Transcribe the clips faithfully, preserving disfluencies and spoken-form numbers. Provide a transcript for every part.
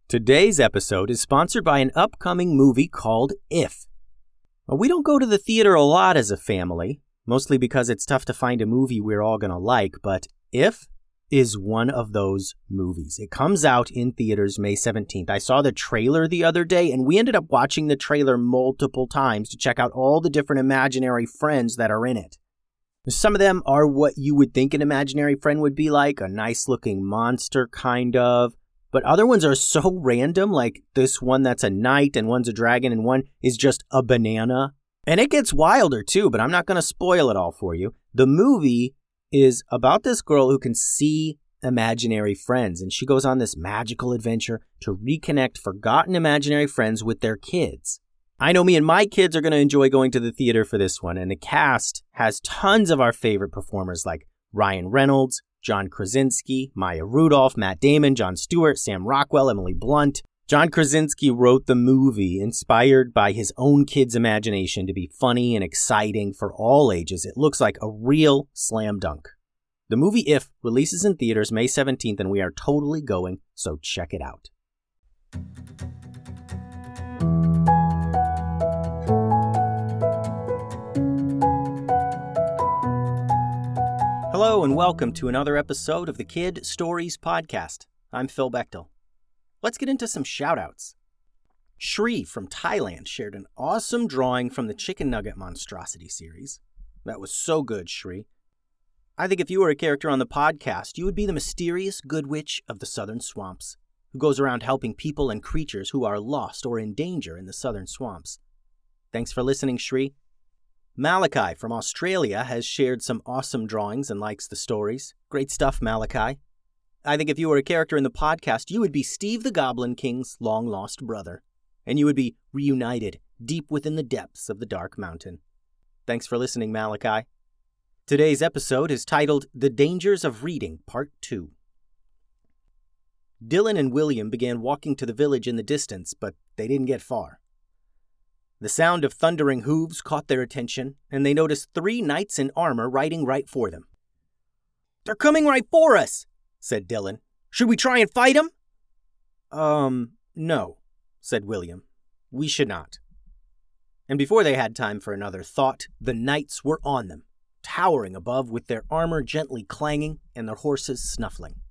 Today's episode is sponsored by an upcoming movie called If. Well, we don't go to the theater a lot as a family, mostly because it's tough to find a movie we're all going to like, but If is one of those movies. It comes out in theaters May seventeenth. I saw the trailer the other day, and we ended up watching the trailer multiple times to check out all the different imaginary friends that are in it. Some of them are what you would think an imaginary friend would be like, a nice-looking monster, kind of. But other ones are so random, like this one that's a knight and one's a dragon and one is just a banana. And it gets wilder too, but I'm not going to spoil it all for you. The movie is about this girl who can see imaginary friends, and she goes on this magical adventure to reconnect forgotten imaginary friends with their kids. I know me and my kids are going to enjoy going to the theater for this one, and the cast has tons of our favorite performers like Ryan Reynolds, John Krasinski, Maya Rudolph, Matt Damon, Jon Stewart, Sam Rockwell, Emily Blunt. John Krasinski wrote the movie inspired by his own kid's imagination to be funny and exciting for all ages. It looks like a real slam dunk. The movie If releases in theaters May seventeenth, and we are totally going, so check it out. Hello and welcome to another episode of the Kid Stories Podcast. I'm Phil Bechtel. Let's get into some shout-outs. Shri from Thailand shared an awesome drawing from the Chicken Nugget Monstrosity series. That was so good, Shri. I think if you were a character on the podcast, you would be the mysterious good witch of the southern swamps, who goes around helping people and creatures who are lost or in danger in the southern swamps. Thanks for listening, Shri. Malachi from Australia has shared some awesome drawings and likes the stories. Great stuff, Malachi. I think if you were a character in the podcast, you would be Steve the Goblin King's long-lost brother, and you would be reunited deep within the depths of the Dark Mountain. Thanks for listening, Malachi. Today's episode is titled The Dangers of Reading, Part two. Dylan and William began walking to the village in the distance, but they didn't get far. The sound of thundering hooves caught their attention, and they noticed three knights in armor riding right for them. "They're coming right for us," said Dylan. "Should we try and fight them?" Um, no, said William. "We should not." And before they had time for another thought, the knights were on them, towering above with their armor gently clanging and their horses snuffling.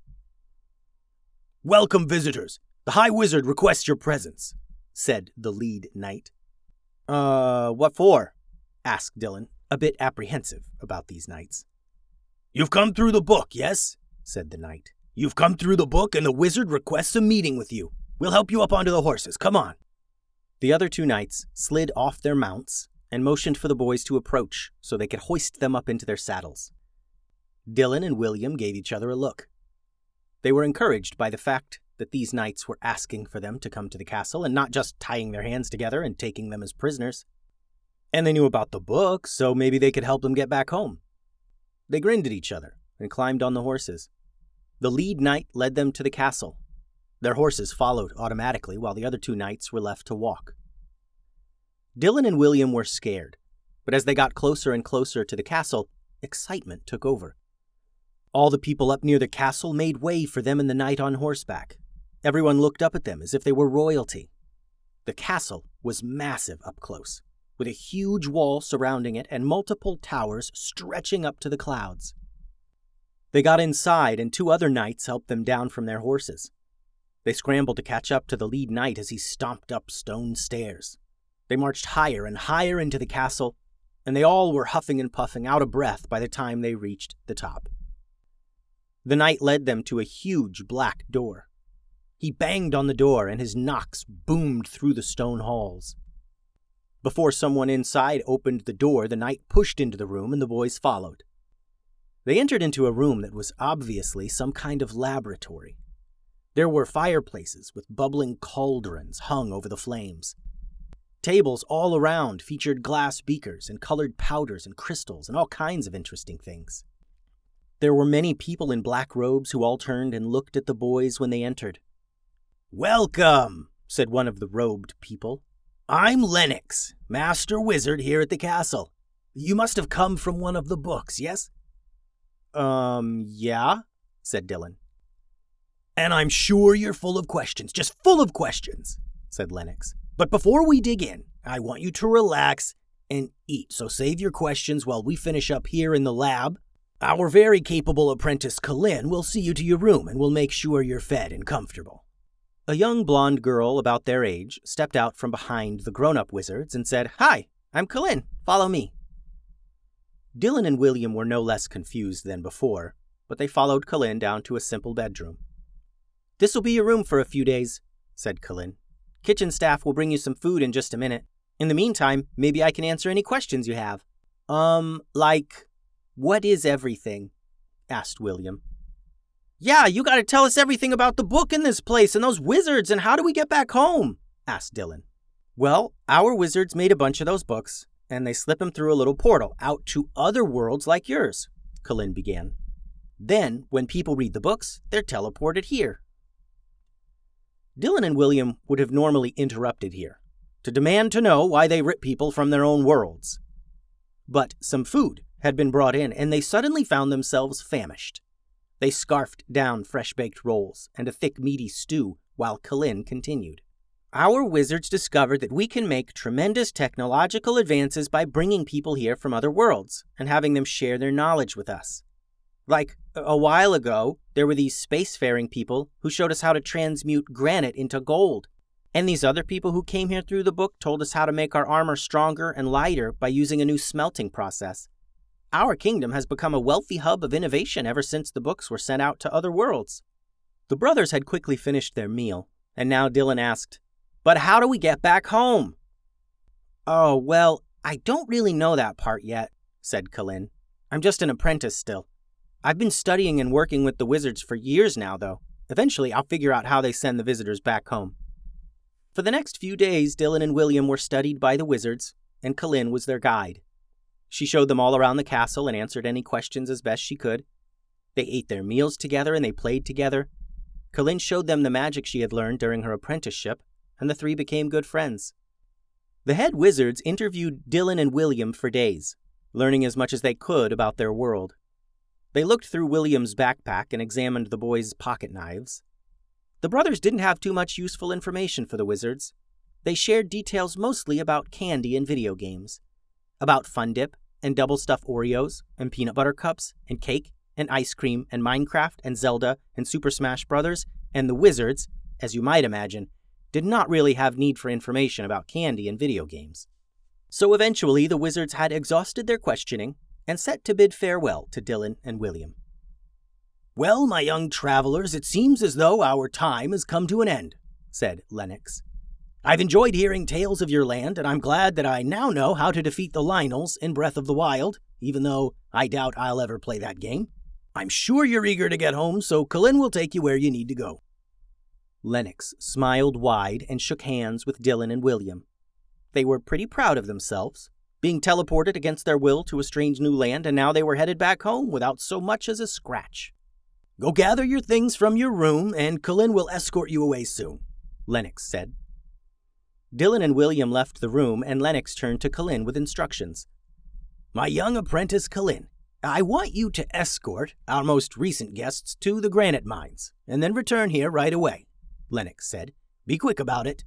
"Welcome, visitors. The High Wizard requests your presence," said the lead knight. Uh, what for?" asked Dylan, a bit apprehensive about these knights. "You've come through the book, yes?" said the knight. "You've come through the book, and the wizard requests a meeting with you. We'll help you up onto the horses. Come on." The other two knights slid off their mounts and motioned for the boys to approach so they could hoist them up into their saddles. Dylan and William gave each other a look. They were encouraged by the fact that these knights were asking for them to come to the castle and not just tying their hands together and taking them as prisoners. And they knew about the book, so maybe they could help them get back home. They grinned at each other and climbed on the horses. The lead knight led them to the castle. Their horses followed automatically while the other two knights were left to walk. Dylan and William were scared, but as they got closer and closer to the castle, excitement took over. All the people up near the castle made way for them and the knight on horseback. Everyone looked up at them as if they were royalty. The castle was massive up close, with a huge wall surrounding it and multiple towers stretching up to the clouds. They got inside, and two other knights helped them down from their horses. They scrambled to catch up to the lead knight as he stomped up stone stairs. They marched higher and higher into the castle, and they all were huffing and puffing, out of breath by the time they reached the top. The knight led them to a huge black door. He banged on the door, and his knocks boomed through the stone halls. Before someone inside opened the door, the knight pushed into the room, and the boys followed. They entered into a room that was obviously some kind of laboratory. There were fireplaces with bubbling cauldrons hung over the flames. Tables all around featured glass beakers and colored powders and crystals and all kinds of interesting things. There were many people in black robes who all turned and looked at the boys when they entered. "Welcome," said one of the robed people. "I'm Lennox, Master Wizard here at the castle. You must have come from one of the books, yes?" Um, yeah, said Dylan. And I'm sure you're full of questions, just full of questions, said Lennox. But before we dig in, I want you to relax and eat, so save your questions while we finish up here in the lab. Our very capable apprentice, Kalin, will see you to your room and will make sure you're fed and comfortable. A young blonde girl about their age stepped out from behind the grown-up wizards and said, Hi, I'm Kalin. Follow me. Dylan and William were no less confused than before, but they followed Kalin down to a simple bedroom. This'll be your room for a few days, said Kalin. Kitchen staff will bring you some food in just a minute. In the meantime, maybe I can answer any questions you have. Um, like, what is everything? Asked William. Yeah, you gotta tell us everything about the book in this place and those wizards and how do we get back home? Asked Dylan. Well, our wizards made a bunch of those books, and they slip them through a little portal out to other worlds like yours, Kalin began. Then, when people read the books, they're teleported here. Dylan and William would have normally interrupted here, to demand to know why they rip people from their own worlds. But some food had been brought in, and they suddenly found themselves famished. They scarfed down fresh-baked rolls and a thick, meaty stew while Kalin continued. Our wizards discovered that we can make tremendous technological advances by bringing people here from other worlds and having them share their knowledge with us. Like, a while ago, there were these spacefaring people who showed us how to transmute granite into gold. And these other people who came here through the book told us how to make our armor stronger and lighter by using a new smelting process. Our kingdom has become a wealthy hub of innovation ever since the books were sent out to other worlds. The brothers had quickly finished their meal, and now Dylan asked, But how do we get back home? Oh, well, I don't really know that part yet, said Kalin. I'm just an apprentice still. I've been studying and working with the wizards for years now, though. Eventually, I'll figure out how they send the visitors back home. For the next few days, Dylan and William were studied by the wizards, and Kalin was their guide. She showed them all around the castle and answered any questions as best she could. They ate their meals together and they played together. Kalin showed them the magic she had learned during her apprenticeship, and the three became good friends. The head wizards interviewed Dylan and William for days, learning as much as they could about their world. They looked through William's backpack and examined the boys' pocket knives. The brothers didn't have too much useful information for the wizards. They shared details mostly about candy and video games, about Fun Dip and double stuffed Oreos and peanut butter cups and cake and ice cream and Minecraft and Zelda and Super Smash Brothers, and the wizards, as you might imagine, did not really have need for information about candy and video games. So eventually the wizards had exhausted their questioning and set to bid farewell to Dylan and William. Well, my young travelers, it seems as though our time has come to an end, said Lennox. I've enjoyed hearing tales of your land, and I'm glad that I now know how to defeat the Lynels in Breath of the Wild, even though I doubt I'll ever play that game. I'm sure you're eager to get home, so Kalin will take you where you need to go. Lennox smiled wide and shook hands with Dylan and William. They were pretty proud of themselves, being teleported against their will to a strange new land, and now they were headed back home without so much as a scratch. Go gather your things from your room, and Kalin will escort you away soon, Lennox said. Dylan and William left the room, and Lennox turned to Kalin with instructions. My young apprentice Kalin, I want you to escort our most recent guests to the granite mines, and then return here right away, Lennox said. Be quick about it.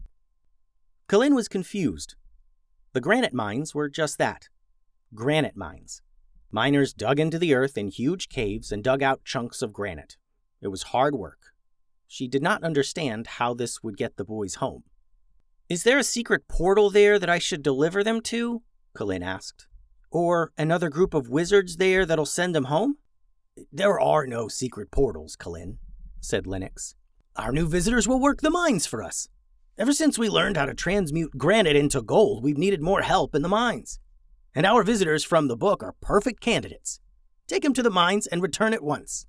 Kalin was confused. The granite mines were just that, granite mines. Miners dug into the earth in huge caves and dug out chunks of granite. It was hard work. She did not understand how this would get the boys home. Is there a secret portal there that I should deliver them to? Kalin asked. Or another group of wizards there that'll send them home? There are no secret portals, Kalin, said Lennox. Our new visitors will work the mines for us. Ever since we learned how to transmute granite into gold, we've needed more help in the mines. And our visitors from the book are perfect candidates. Take them to the mines and return at once.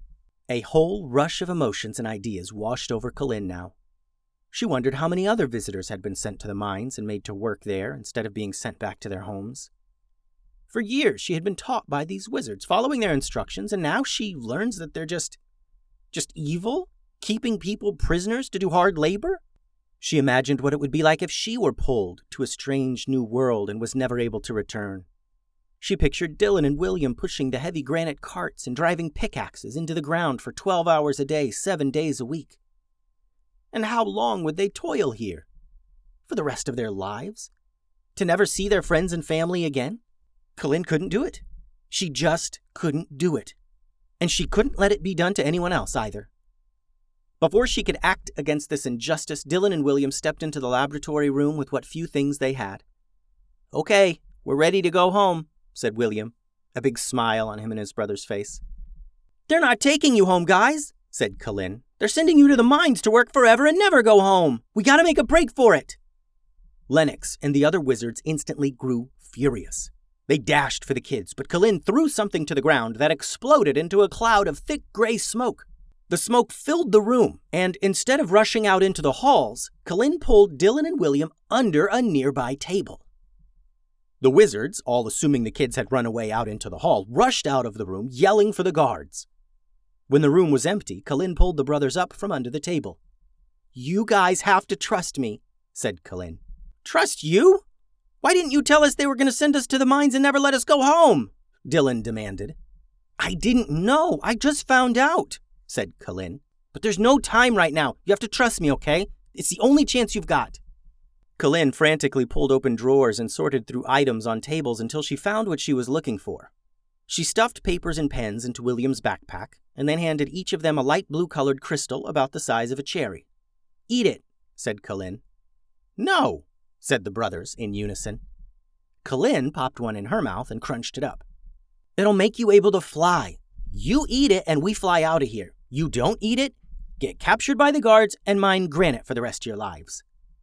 A whole rush of emotions and ideas washed over Kalin now. She wondered how many other visitors had been sent to the mines and made to work there instead of being sent back to their homes. For years, she had been taught by these wizards, following their instructions, and now she learns that they're just, just evil, keeping people prisoners to do hard labor? She imagined what it would be like if she were pulled to a strange new world and was never able to return. She pictured Dylan and William pushing the heavy granite carts and driving pickaxes into the ground for twelve hours a day, seven days a week. And how long would they toil here? For the rest of their lives? To never see their friends and family again? K'lin couldn't do it. She just couldn't do it. And she couldn't let it be done to anyone else either. Before she could act against this injustice, Dylan and William stepped into the laboratory room with what few things they had. "Okay, we're ready to go home," said William, a big smile on him and his brother's face. "They're not taking you home, guys," said K'lin. "They're sending you to the mines to work forever and never go home. We gotta make a break for it." Lennox and the other wizards instantly grew furious. They dashed for the kids, but K'lin threw something to the ground that exploded into a cloud of thick gray smoke. The smoke filled the room, and instead of rushing out into the halls, K'lin pulled Dylan and William under a nearby table. The wizards, all assuming the kids had run away out into the hall, rushed out of the room, yelling for the guards. When the room was empty, K'lin pulled the brothers up from under the table. "You guys have to trust me," said K'lin. "Trust you? Why didn't you tell us they were going to send us to the mines and never let us go home?" Dylan demanded. "I didn't know. I just found out," said K'lin. "But there's no time right now. You have to trust me, okay? It's the only chance you've got." K'lin frantically pulled open drawers and sorted through items on tables until she found what she was looking for. She stuffed papers and pens into William's backpack and then handed each of them a light blue-colored crystal about the size of a cherry. "Eat it," said K'lin. "No," said the brothers in unison. K'lin popped one in her mouth and crunched it up. "It'll make you able to fly. You eat it and we fly out of here. You don't eat it, get captured by the guards, and mine granite for the rest of your lives."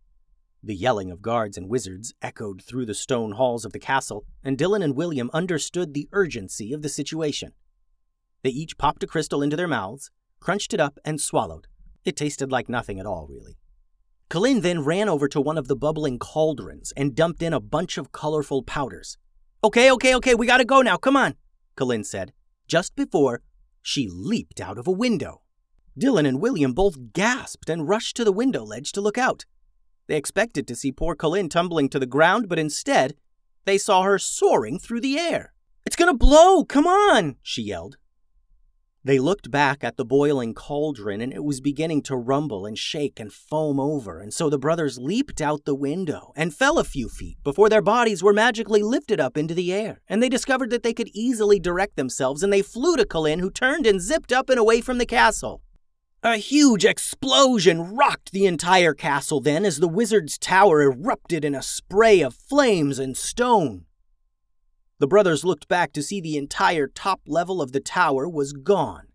The yelling of guards and wizards echoed through the stone halls of the castle, and Dylan and William understood the urgency of the situation. They each popped a crystal into their mouths, crunched it up, and swallowed. It tasted like nothing at all, really. K'lin then ran over to one of the bubbling cauldrons and dumped in a bunch of colorful powders. "Okay, okay, okay, we gotta go now, come on," K'lin said, just before she leaped out of a window. Dylan and William both gasped and rushed to the window ledge to look out. They expected to see poor K'lin tumbling to the ground, but instead, they saw her soaring through the air. "It's gonna blow! Come on!" she yelled. They looked back at the boiling cauldron, and it was beginning to rumble and shake and foam over, and so the brothers leaped out the window and fell a few feet before their bodies were magically lifted up into the air, and they discovered that they could easily direct themselves, and they flew to K'lin, who turned and zipped up and away from the castle. A huge explosion rocked the entire castle then as the wizard's tower erupted in a spray of flames and stone. The brothers looked back to see the entire top level of the tower was gone.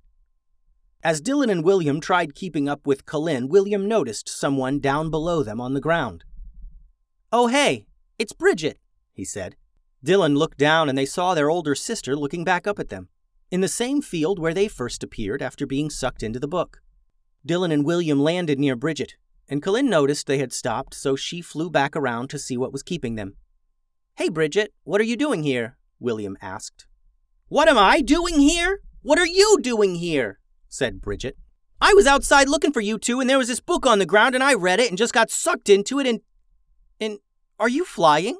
As Dylan and William tried keeping up with K'lin, William noticed someone down below them on the ground. "Oh, hey, it's Bridget," he said. Dylan looked down and they saw their older sister looking back up at them, in the same field where they first appeared after being sucked into the book. Dylan and William landed near Bridget, and K'lin noticed they had stopped, so she flew back around to see what was keeping them. "Hey, Bridget, what are you doing here?" William asked. "What am I doing here? What are you doing here?" said Bridget. "I was outside looking for you two, and there was this book on the ground, and I read it and just got sucked into it, and... and... are you flying?"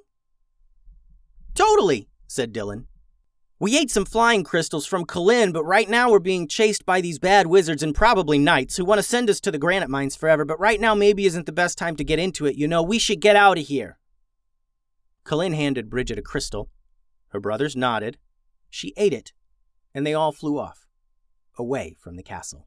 "Totally," said Dylan. "We ate some flying crystals from K'lin, but right now we're being chased by these bad wizards and probably knights who want to send us to the granite mines forever, but right now maybe isn't the best time to get into it, you know. We should get out of here." K'lin handed Bridget a crystal. Her brothers nodded. She ate it, and they all flew off, away from the castle.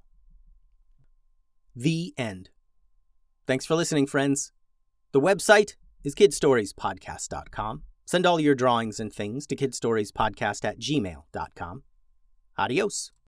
The end. Thanks for listening, friends. The website is kid stories podcast dot com. Send all your drawings and things to kidstoriespodcast at gmail dot com. Adios.